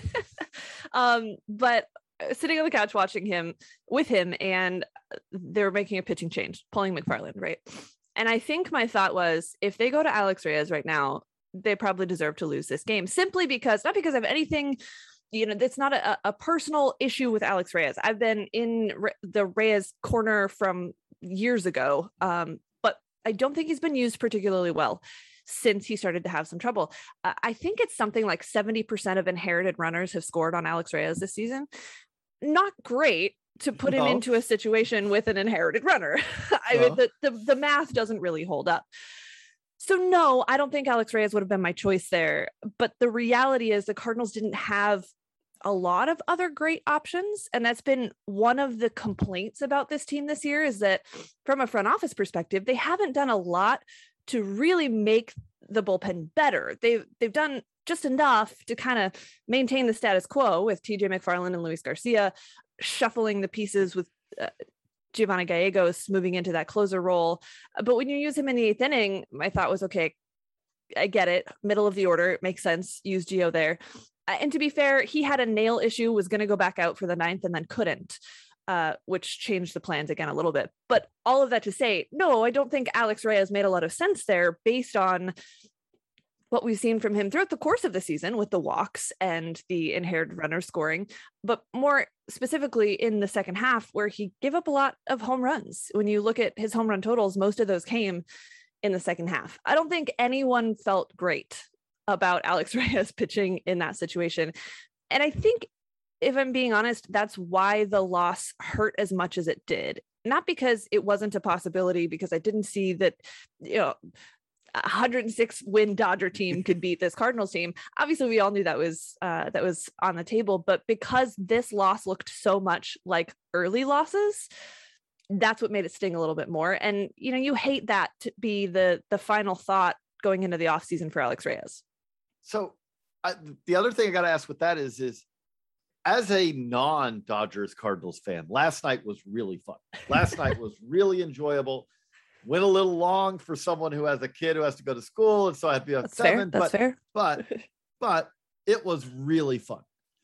um, but sitting on the couch watching him with him, and they were making a pitching change, pulling McFarland, right? And I think my thought was, if they go to Alex Reyes right now, they probably deserve to lose this game, simply because, not because of anything, you know, it's not a, a personal issue with Alex Reyes. I've been in Re- the Reyes corner from years ago, um, but I don't think he's been used particularly well since he started to have some trouble. Uh, I think it's something like seventy percent of inherited runners have scored on Alex Reyes this season. Not great to put him No. into a situation with an inherited runner. I No. mean, the, the, the math doesn't really hold up. So no, I don't think Alex Reyes would have been my choice there. But the reality is the Cardinals didn't have a lot of other great options. And that's been one of the complaints about this team this year, is that from a front office perspective, they haven't done a lot to really make the bullpen better. They've, they've done just enough to kind of maintain the status quo with T J McFarland and Luis Garcia, shuffling the pieces with uh, Giovanni Gallegos moving into that closer role. But when you use him in the eighth inning, my thought was, okay, I get it. Middle of the order. It makes sense. Use Gio there. Uh, and to be fair, he had a nail issue, was going to go back out for the ninth and then couldn't, uh, which changed the plans again a little bit. But all of that to say, no, I don't think Alex Reyes made a lot of sense there based on what we've seen from him throughout the course of the season with the walks and the inherited runner scoring, but more specifically in the second half, where he gave up a lot of home runs. When you look at his home run totals, most of those came in the second half. I don't think anyone felt great about Alex Reyes pitching in that situation. And I think, if I'm being honest, that's why the loss hurt as much as it did. Not because it wasn't a possibility, because I didn't see that, you know, a one hundred six win Dodger team could beat this Cardinals team. Obviously, we all knew that was uh, that was on the table, but because this loss looked so much like early losses, that's what made it sting a little bit more. And, you know, you hate that to be the the final thought going into the offseason for Alex Reyes. So I, the other thing I got to ask with that is, is as a non-Dodgers Cardinals fan, last night was really fun. Last night was really enjoyable. Went a little long for someone who has a kid who has to go to school, and so I had to be up That's seven. fair. That's but, fair. but, but it was really fun.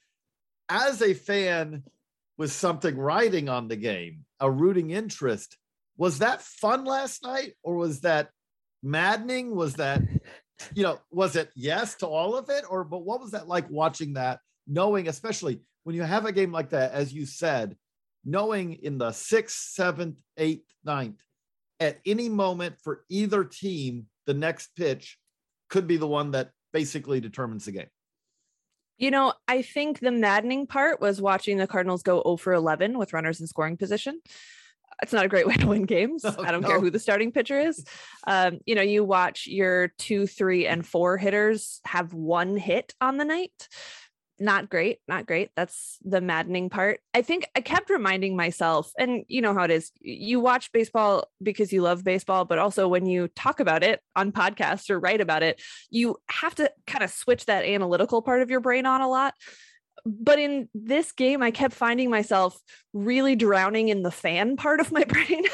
As a fan with something riding on the game, a rooting interest, was that fun last night, or was that maddening? Was that, you know, was it yes to all of it, or but what was that like watching that, knowing, especially when you have a game like that, as you said, knowing in the sixth, seventh, eighth, ninth, at any moment for either team, the next pitch could be the one that basically determines the game. You know, I think the maddening part was watching the Cardinals go zero for eleven with runners in scoring position. It's not a great way to win games. No, I don't no. care who the starting pitcher is. Um, you know, you watch your two, three, and four hitters have one hit on the night. Not great, not great. That's the maddening part. I think I kept reminding myself, and you know how it is, you watch baseball because you love baseball, but also when you talk about it on podcasts or write about it, you have to kind of switch that analytical part of your brain on a lot. But in this game, I kept finding myself really drowning in the fan part of my brain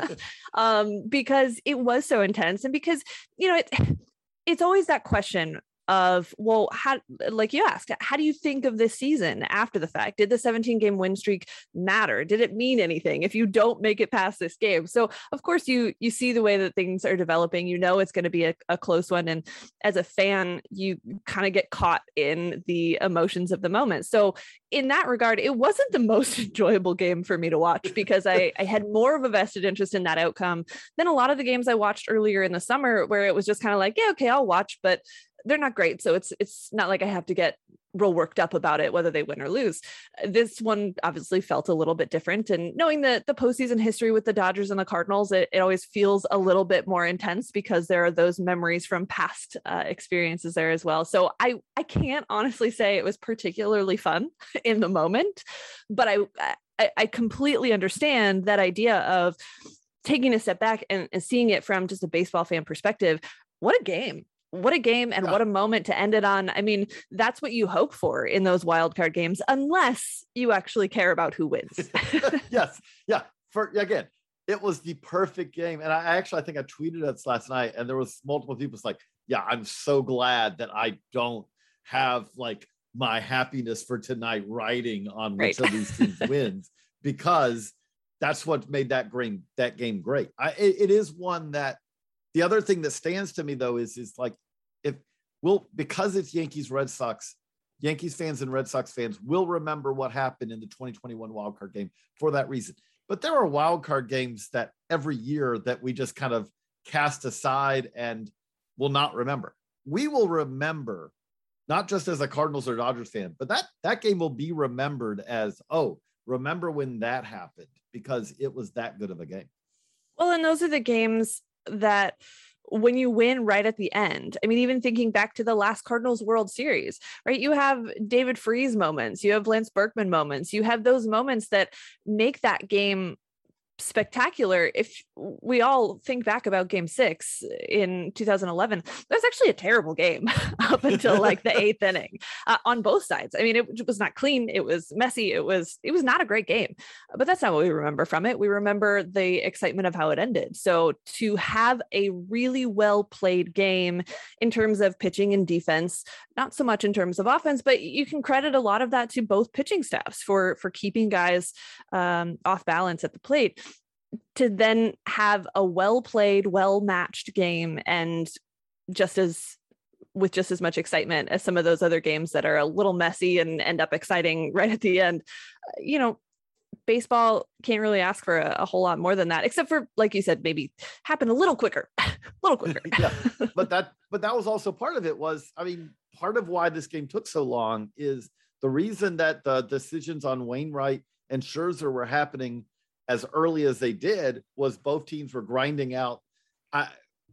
um, because it was so intense. And because, you know, it, it's always that question of, well, how, like you asked, how do you think of this season after the fact? Did the seventeen game win streak matter? Did it mean anything if you don't make it past this game? So of course you, you see the way that things are developing, you know, it's going to be a, a close one. And as a fan, you kind of get caught in the emotions of the moment. So in that regard, it wasn't the most enjoyable game for me to watch because I, I had more of a vested interest in that outcome than a lot of the games I watched earlier in the summer, where it was just kind of like, yeah, okay, I'll watch, but they're not great. So it's, it's not like I have to get real worked up about it, whether they win or lose. This one obviously felt a little bit different. And knowing that the postseason history with the Dodgers and the Cardinals, it, it always feels a little bit more intense because there are those memories from past uh, experiences there as well. So I, I can't honestly say it was particularly fun in the moment, but I, I, I completely understand that idea of taking a step back and, and seeing it from just a baseball fan perspective. What a game. what a game and Yeah. what a moment to end it on. I mean, that's what you hope for in those wild card games, unless you actually care about who wins. Yes. Yeah. For again, it was the perfect game. And I actually, I think I tweeted this last night, and there was multiple people like, yeah, I'm so glad that I don't have like my happiness for tonight riding on which Right. of these teams wins, because that's what made that game, that game great. I, it, it is one that the other thing that stands to me though, is, is like, if we'll, because it's Yankees, Red Sox, Yankees fans and Red Sox fans will remember what happened in the twenty twenty-one wildcard game for that reason. But there are wildcard games that every year that we just kind of cast aside and will not remember. We will remember, not just as a Cardinals or Dodgers fan, but that, that game will be remembered as, oh, remember when that happened, because it was that good of a game. Well, and those are the games that when you win right at the end, I mean, even thinking back to the last Cardinals World Series, right? You have David Freese moments, you have Lance Berkman moments, you have those moments that make that game spectacular. If we all think back about game six in two thousand eleven, that was actually a terrible game up until like the eighth inning uh, on both sides. I mean, it was not clean. It was messy. It was, it was not a great game, but that's not what we remember from it. We remember the excitement of how it ended. So to have a really well played game in terms of pitching and defense, not so much in terms of offense, but you can credit a lot of that to both pitching staffs for, for keeping guys um, off balance at the plate. To then have a well-played, well-matched game, and just as with just as much excitement as some of those other games that are a little messy and end up exciting right at the end. You know, baseball can't really ask for a, a whole lot more than that, except for, like you said, maybe happen a little quicker, a little quicker. Yeah, but that, but that was also part of it was, I mean, part of why this game took so long is the reason that the decisions on Wainwright and Scherzer were happening as early as they did was both teams were grinding out uh,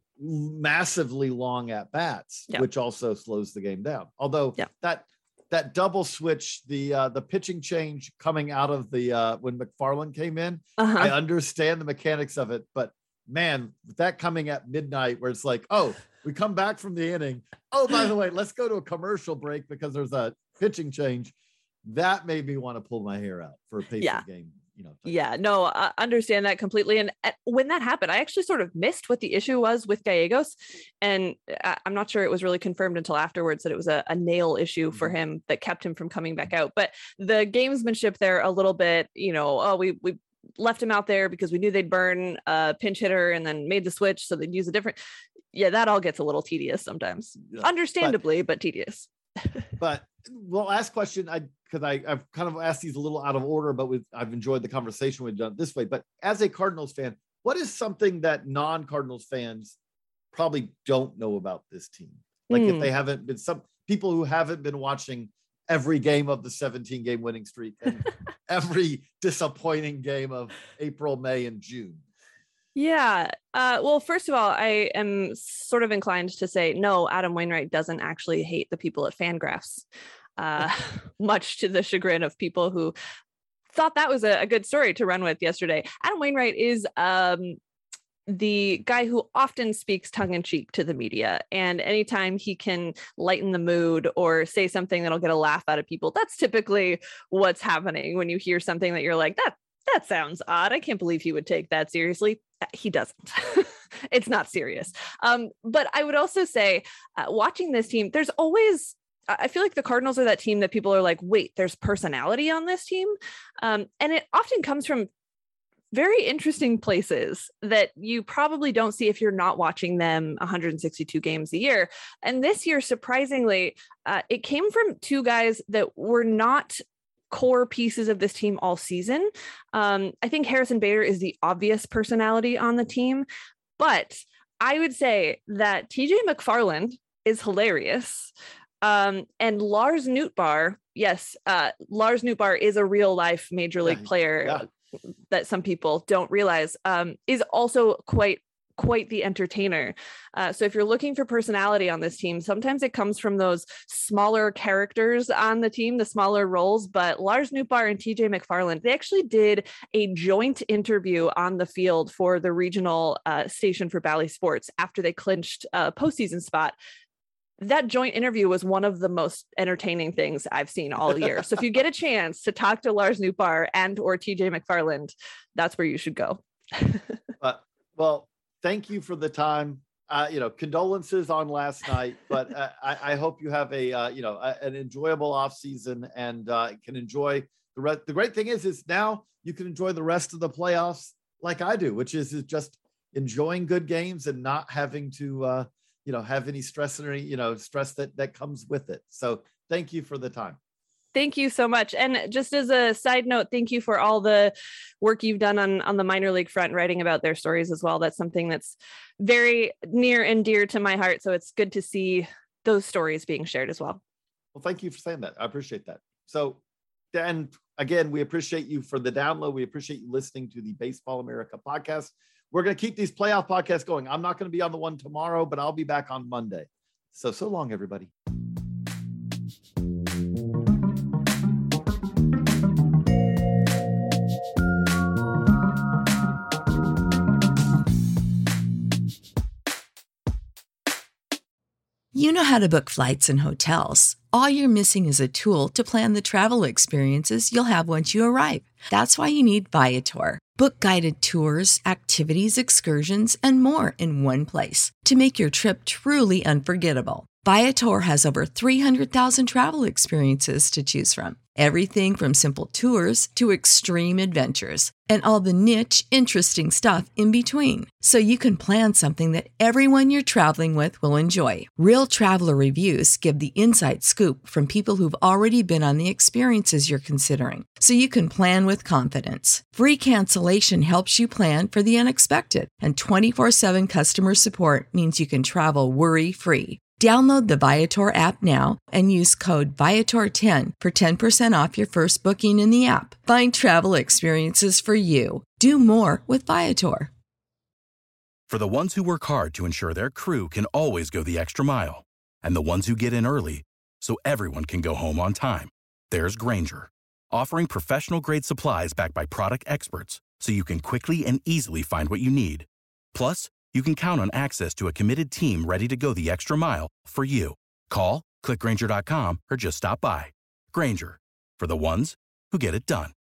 massively long at bats, yeah. which also slows the game down. Although yeah. that that double switch, the uh, the pitching change coming out of the uh, when McFarland came in, uh-huh. I understand the mechanics of it, but man, with that coming at midnight, where it's like, oh, we come back from the inning. Oh, by the way, let's go to a commercial break because there's a pitching change. That made me want to pull my hair out for a pace yeah. of game. You know, yeah, no, I understand that completely. And uh, when that happened, I actually sort of missed what the issue was with Gallegos. And I- I'm not sure it was really confirmed until afterwards that it was a, a nail issue for Mhm. him that kept him from coming back out. But the gamesmanship there a little bit, you know, oh, we, we left him out there because we knew they'd burn a pinch hitter and then made the switch so they'd use a different. Yeah, that all gets a little tedious sometimes. Yeah, Understandably, but, but tedious. But well, last question, I because I I've kind of asked these a little out of order, but we've, I've enjoyed the conversation we've done this way. But as a Cardinals fan, what is something that non-Cardinals fans probably don't know about this team? Like Mm. if they haven't been, some people who haven't been watching every game of the seventeen game winning streak and every disappointing game of April, May, and June. Yeah. Uh, well, first of all, I am sort of inclined to say, no, Adam Wainwright doesn't actually hate the people at Fangraphs, uh, much to the chagrin of people who thought that was a, a good story to run with yesterday. Adam Wainwright is um, the guy who often speaks tongue in cheek to the media. And anytime he can lighten the mood or say something that'll get a laugh out of people, that's typically what's happening when you hear something that you're like, that that sounds odd. I can't believe he would take that seriously. He doesn't. It's not serious. Um, but I would also say uh, watching this team, there's always, I feel like the Cardinals are that team that people are like, wait, there's personality on this team. Um, and it often comes from very interesting places that you probably don't see if you're not watching them one hundred sixty-two games a year. And this year, surprisingly, uh, it came from two guys that were not core pieces of this team all season. Um, I think Harrison Bader is the obvious personality on the team, but I would say that T J McFarland is hilarious. Um, and Lars Nootbaar, yes, uh, Lars Nootbaar is a real life major league Yeah, player yeah. that some people don't realize, um, is also quite quite the entertainer. Uh, so if you're looking for personality on this team, sometimes it comes from those smaller characters on the team, the smaller roles. But Lars Nootbaar and T J McFarland, they actually did a joint interview on the field for the regional uh, station for Bally Sports after they clinched a postseason spot. that joint interview was one of the most entertaining things I've seen all year. So if you get a chance to talk to Lars Nootbaar and or T J McFarland, that's where you should go. uh, well, thank you for the time. Uh, you know, condolences on last night, but uh, I, I hope you have a, uh, you know, a, an enjoyable off season and uh, can enjoy the rest. The great thing is, is now you can enjoy the rest of the playoffs like I do, which is, is just enjoying good games and not having to, uh, you know, have any stress or any, you know, stress that, that comes with it. So thank you for the time. Thank you so much. And just as a side note, thank you for all the work you've done on, on the minor league front, writing about their stories as well. That's something that's very near and dear to my heart. So it's good to see those stories being shared as well. Well, thank you for saying that. I appreciate that. So, and again, we appreciate you for the download. We appreciate you listening to the Baseball America podcast. We're going to keep these playoff podcasts going. I'm not going to be on the one tomorrow, but I'll be back on Monday. So, so long, everybody. You know how to book flights and hotels. All you're missing is a tool to plan the travel experiences you'll have once you arrive. That's why you need Viator. Book guided tours, activities, excursions, and more in one place to make your trip truly unforgettable. Viator has over three hundred thousand travel experiences to choose from. Everything from simple tours to extreme adventures and all the niche, interesting stuff in between. So you can plan something that everyone you're traveling with will enjoy. Real traveler reviews give the inside scoop from people who've already been on the experiences you're considering. So you can plan with confidence. Free cancellation helps you plan for the unexpected. And twenty-four seven customer support means you can travel worry-free. Download the Viator app now and use code Viator ten for ten percent off your first booking in the app. Find travel experiences for you. Do more with Viator. For the ones who work hard to ensure their crew can always go the extra mile, and the ones who get in early so everyone can go home on time, there's Grainger, offering professional-grade supplies backed by product experts so you can quickly and easily find what you need. Plus, you can count on access to a committed team ready to go the extra mile for you. Call, click Grainger dot com, or just stop by. Grainger, for the ones who get it done.